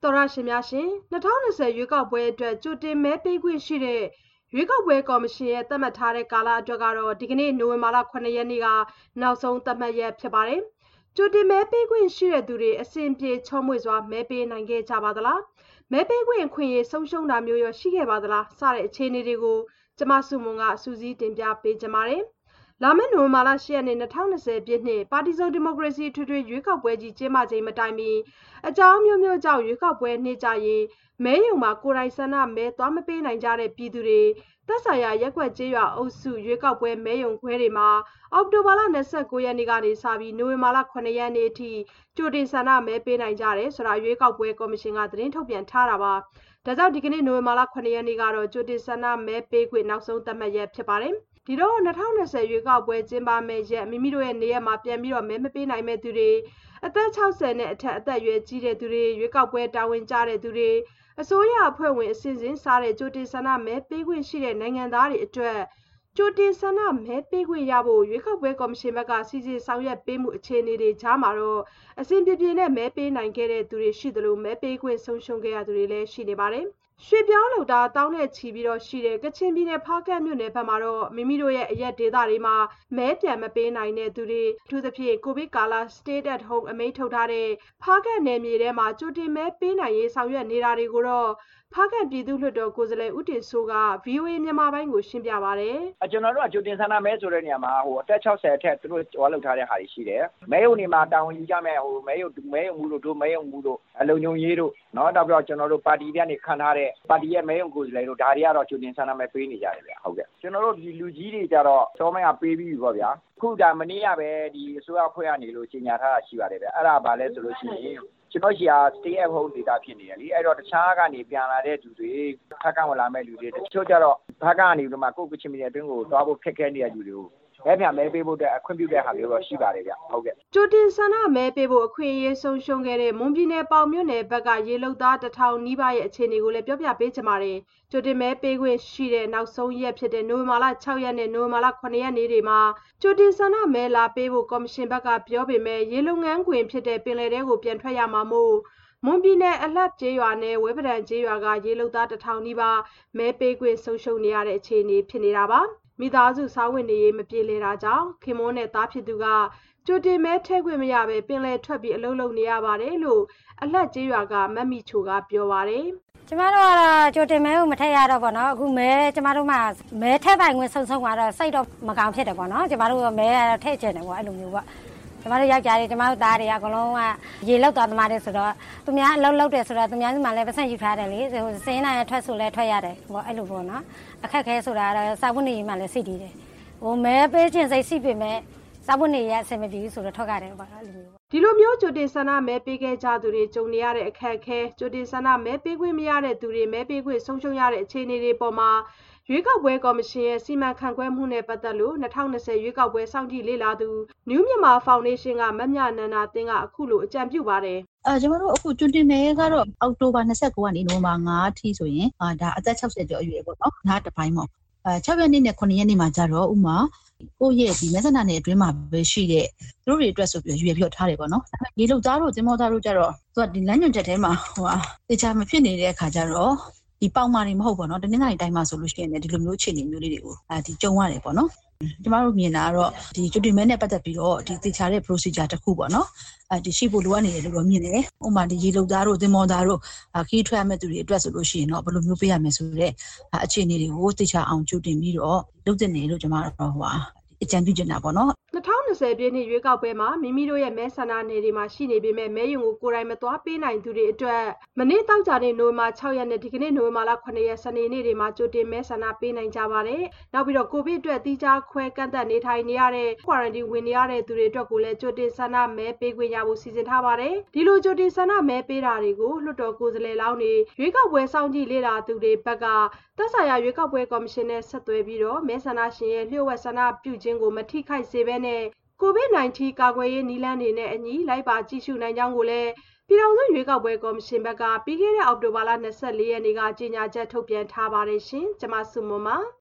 တော်ရရှင်များရှင်2020ရွေးကောက်ပွဲအတွက်ကြိုတင်မဲပေးခွင့်ရှိတဲ့ရွေးကောက်ပွဲကော်မရှင်ရဲ့သတ်မှတ်ထားတဲ့ကာလအတွက်ကတော့ဒီကနေ့နိုဝင်ဘာလ9ရက်နေ့ကနောက်ဆုံးသတ်မှတ်ရက်ဖြစ်ပါတယ်။ကြိုတင်မဲပေးခွင့်ရှိတဲ့သူတွေအစဉ်ပြေချောမွေ့စွာမဲပေးနိုင်ခဲ့ကြပါသလား။မဲပေးခွင့်အခွင့်အရေးဆုံးရှုံးတာမျိုးရောရှိခဲ့ပါသလားစတဲ့အခြေအနေတွေကိုကျမစုမွန်ကစူးစီးတင်ပြပေးကြပါမယ်။လာမယ့်နိုဝင်ဘာလ10ရက်နေ့2020ပြည့်နှစ်ပါတီစုံဒီမိုကရေစီထွေထွေရွေးကောက်ပွဲကြီးကျင်းပချိန်မတိုင်မီအကြောင်းမျိုးမျိုးကြောင့်ရွေးကောက်ပွဲနေ့ကျရင်မဲရုံမှာကိုယ်တိုင်ဆန္ဒမဲသွားမပေးနိုင်ကြတဲ့ပြည်သူတွေသက်ဆိုင်ရာရက်ကွက်ကျေးရွာအုပ်စုရွေးကောက်ပွဲမဲရုံခွဲတွေမှာအောက်တိုဘာလ29ရက်နေ့ကနေစပြီးနိုဝင်ဘာလ9ရက်နေ့အထိကြိုတင်ဆန္ဒမဲပေးနိုင်ကြတယ်ဆိုတာရွေးကောက်ပွဲကော်မရှင်ကသတင်းထုတ်ပြန်ထားတာပါ။ဒါကြောင့်ဒီကနေ့နိုဝင်ဘာလ9ရက်နေ့ကတော့ကြိုတင်ဆန္ဒမဲပေးခွင့်နောက်ဆုံးသတ်မှတ်ရက်ဖြစ်ပါတယ်။ဒီတော့2020ရွေးကောက်ပွဲကျင်းပမယ့်ရက်မိမိတို့ရဲ့နေရာမှာပြန်ပြီးတော့မဲမပေးနိုင်မဲ့သူတွေအသက်60နဲ့အထက်အသက်အရွယ်ကြီးတဲ့သူတွေရွေးကောက်ပွဲတာဝန်ကျတဲ့သူတွေအစိုးရအဖွဲ့ဝင်အစဉ်စဉ်စားတဲ့ကြိုတင်ဆန္ဒမဲပေးခွင့်ရှိတဲ့နိုင်ငံသားတွေအတွက်ကြိုတင်ဆန္ဒမဲပေးခွင့်ရဖို့ရွေးကောက်ပွဲကော်မရှင်ဘက်ကစီစဉ်ဆောင်ရွက်ပေးမှုအခြေအနေတွေကြားမှာတော့အစဉ်ပြေပြေနဲ့မဲပေးနိုင်ခဲ့တဲ့သူတွေရှိသလိုမဲပေးခွင့်ဆုံးရှုံးခဲ့ရသူတွေလည်းရှိနေပါတယ်။ရွှေပြောင်းလုပ်သားတောင်းနဲ့ချီပြီးတော့ရှိတဲ့ကချင်ပြည်နယ်ဖားကန့်မြို့နယ်ဘက်မှာတော့မိမိတို့ရဲ့အရက်ဒေသတွေမှာမဲပြန်မပေးနိုင်တဲ့သူတွေအထူးသဖြင့်ကိုဗစ်ကာလ stay at home အမိန့်ထုတ်ထားတဲ့ဖားကန့်နယ်မြေထဲမှာကြိုတင်မဲပေးနိုင်ရေးဆောင်ရွက်နေတာတွေကိုတော့ဖားကန့်ပြည်သူ့လွှတ်တော်ကိုယ်စားလှယ်ဦးတင်စိုးက VOA မြန်မာပိုင်းကိုရှင်းပြပါတယ်။ကျွန်တော်တို့ကကြိုတင်ဆန္ဒမဲဆိုတဲ့နေရာမှာအသက်60အထက်သူတို့ဟောလုပ်ထားတဲ့ဟာတွေရှိတယ်။မဲရုံတွေမှာတာဝန်ယူကြမယ်မဲရုံမှုတို့တို့မဲရုံမှုတို့အလုံညုံရေးတို့နောက်တော့ကျွန်တော်တို့ပါတီကနေခံထားတဲ့ပါတီရဲ့မဲရုံကိုယ်စားလှယ်တို့ဒါတွေကတော့ကြိုတင်ဆန္ဒမဲပေးနေကြတယ်ဗျ။ဟုတ်ကဲ့ကျွန်တော်တို့ဒီလူကြီးတွေကြတော့စောမဲကပေးပြီးပြီပေါ့ဗျာ။ခုဒါမနေ့ကပဲဒီအစိုးရဖွဲ့ကနေလို့ကြီးညာထားတာရှိပါတယ်ဗျ။အဲ့ဒါဘာလဲဆိုလို့ရှိရင်ကျွန်တော်ရှိရာ stay at home ဒေတာဖြစ်နေတယ်လीအဲ့တော့တခြားကနေပြန်လာတဲ့သူတွေဖက်ကဝင်လာမဲ့လူတွေတချို့ကြတော့ဖက်ကနေပြီးမှကိုယ့်ကချင်ပြည်နယ်အတွင်းကိုသွားဖို့ခက်ခဲနေတဲ့လူတွေကိုမဲပြန်မဲပေးဖို့အတွက်အခွင့်ပြုတဲ့ဟာမျိုးတော့ရှိပါတယ်ဗျဟုတ်ကဲ့ကြိုတင်ဆန္ဒမဲပေးဖို့အခွင့်အရေးဆုံးရှုံးခဲ့တဲ့မွန်ပြည်နယ်ပေါင်မြို့နယ်ဘက်ကရေလုံသား1000နီးပါးရဲ့အခြေအနေကိုလည်းပြောပြပေးချင်ပါတယ်ကြိုတင်မဲပေးခွင့်ရှိတဲ့နောက်ဆုံးရက်ဖြစ်တဲ့နိုဝင်ဘာလ6ရက်နဲ့နိုဝင်ဘာလ9ရက်နေ့တွေမှာကြိုတင်ဆန္ဒမဲလာပေးဖို့ကော်မရှင်ဘက်ကပြောပေမဲ့ရေလုံငန်းခွင်ဖြစ်တဲ့ပင်လယ်ထဲကိုပြန်ထွက်ရမှာမို့မွန်ပြည်နယ်အလှကျေးရွာနဲ့ဝဲပဒံကျေးရွာကရေလုံသား1000နီးပါးမဲပေးခွင့်ဆုံးရှုံးနေရတဲ့အခြေအနေဖြစ်နေတာပါမိသားစုစားဝင်နေရေးမပြေလည်တာကြောင့်ခင်မွန်းနဲ့သားဖြစ်သူကကြိုတင်မဲထည့်ခွင့်မရပဲပင်လယ်ထွက်ပြီးအလုပ်လုပ်နေရပါတယ်လို့အလှကျေးရွာကမတ်မီချိုကပြောပါတယ်ကျမတို့ကတော့ကြိုတင်မဲကိုမထည့်ရတော့ပေါ့နော်အခုမဲကျမတို့မှမဲထည့်ပိုင်ခွင့်ဆုံးဆုံးသွားတော့စိတ်တော့မကောင်းဖြစ်တယ်ပေါ့နော်ကျမတို့မဲကတော့ထည့်ချင်တယ်ပေါ့အဲ့လိုမျိုးပေါ့ကျမတို့ယောက်ျားတွေကျမတို့သားတွေအကုန်လုံးကရေလောက်သွားသမားတွေဆိုတော့သူများအလုပ်လုပ်တယ်ဆိုတော့သူများစီမှာလည်းပတ်စံယူထားတယ်လေစင်းနိုင်ထွက်ဆိုလဲထွက်ရတယ်ပေါ့အဲ့လိုပေါ့နော်အခက်ခဲဆိုတာကတော့စာဝတ်နေရေးမှလည်းစိတ်တည်တယ်မဲပေးခြင်းစိတ်ရှိပေမဲ့စာဝတ်နေရေးအဆင်မပြေဘူးဆိုတော့ထွက်ရတယ်ပေါ့အဲ့လိုမျိုးဒီလိုမျိုးကြိုတင်ဆန္ဒမဲပေးခဲ့ကြသူတွေကြုံနေရတဲ့အခက်အခဲကြိုတင်ဆန္ဒမဲပေးခွင့်မရတဲ့သူတွေမဲပေးခွင့်ဆုံးရှုံးရတဲ့အခြေအနေတွေပေါ်မှာရွေးကောက်ပွဲကော်မရှင်ရဲ့စီမံခန့်ခွဲမှုနဲ့ပတ်သက်လို့2020ရွေးကောက်ပွဲစောင့်ကြည့်လေ့လာသူ New Myanmar Foundation ကမမြနန္ဒာသင်းကအခုလိုအကြံပြုပါတယ်ကျွန်တော်တို့အခုကြိုတင်မဲကတော့အောက်တိုဘာ29ကနေနိုဝင်ဘာ9အထိဆိုရင်ဒါအသက်60ကျော်အရွယ်ပေါ့နော်ဒါတစ်ပိုင်းပေါ့6ရက်နေ့နဲ့9ရက်နေ့မှာကြတော့ဥမာကိုယ့်ရဲ့ဒီမဲဆန္ဒနယ်အတွင်းမှာပဲရှိတဲ့သူတို့တွေအတွက်ဆိုပြီးရွေးပြထားတယ်ပေါ့နော်ဒါပေမဲ့ရေလုံသားတို့သင်္ဘောသားတို့ကြတော့သူကဒီလမ်းညွှန်ချက်ထဲမှာတေချာမဖြစ်နေတဲ့အခါကျတော့ဒီပေါင်မာတွေမဟုတ်ပေါ့နော်တနင်္လာနေ့တိုင်းမှာဆိုလို့ရှိရင်လည်းဒီလိုမျိုးအခြေအနေမျိုးလေးတွေကိုဒီကြုံရတယ်ပေါ့နော်ကျမတို့မြင်တာကတော့ဒီကြိုတင်မဲနဲ့ပတ်သက်ပြီးတော့ဒီတေချာတဲ့ procedure တစ်ခုပေါ့နော်ဒီရှိဖို့လိုအပ်နေတယ်လို့ပြောမြင်တယ်ဥပမာဒီရေလုံသားတို့သင်္ဘောသားတို့ခီးထွက်ရမဲ့သူတွေအတွက်ဆိုလို့ရှိရင်တော့ဘယ်လိုမျိုးပေးရမယ်ဆိုတဲ့အခြေအနေတွေကိုတေချာအောင်ကြိုတင်ပြီးတော့လုပ်တင်တယ်လို့ကျမတို့အကြံပြုချင်တာပေါ့နော် 2020ပြည့်နှစ်ရွေးကောက်ပွဲမှာမိမိတို့ရဲ့မဲဆန္ဒနယ်တွေမှာရှိနေပေမဲ့မဲရုံကိုကိုယ်တိုင်မသွားပေးနိုင်သူတွေအတွက်မနေ့တောက်ကြတဲ့နိုဝင်ဘာ6ရက်နဲ့ဒီကနေ့နိုဝင်ဘာလ9ရက်စနေနေ့တွေမှာကြိုတင်မဲဆန္ဒပေးနိုင်ကြပါတယ်။နောက်ပြီးတော့ကိုဗစ်အတွက်တိကျခွဲကန့်သက်နေထိုင်နေရတဲ့ quarantine ဝင်နေရတဲ့သူတွေအတွက်ကိုလည်းကြိုတင်ဆန္ဒမဲပေးခွင့်ရဖို့စီစဉ်ထားပါတယ်။ဒီလိုကြိုတင်ဆန္ဒမဲပေးတာတွေကိုလွှတ်တော်ကိုယ်စားလှယ်လောင်းတွေရွေးကောက်ပွဲစောင့်ကြည့်လေ့လာသူတွေဘက်ကသက်ဆိုင်ရာရွေးကောက်ပွဲကော်မရှင်နဲ့ဆက်သွယ်ပြီးတော့မဲဆန္ဒရှင်ရဲ့လျှို့ဝှက်ဆန္ဒပြုခြင်းကိုမထိခိုက်စေဘဲနဲ့COVID-19 ကာကွယ်ရေးနည်းလမ်းတွေနဲ့အညီလိုက်ပါကြည့်ရှုနိုင်ကြောင်းကိုလည်းပြည်ထောင်စုရွေးကောက်ပွဲကော်မရှင်ဘက်ကပြီးခဲ့တဲ့အောက်တိုဘာလ24ရက်နေ့ကကြေညာချက်ထုတ်ပြန်ထားပါတယ်ရှင်။ကျွန်မစုမွန်ပါ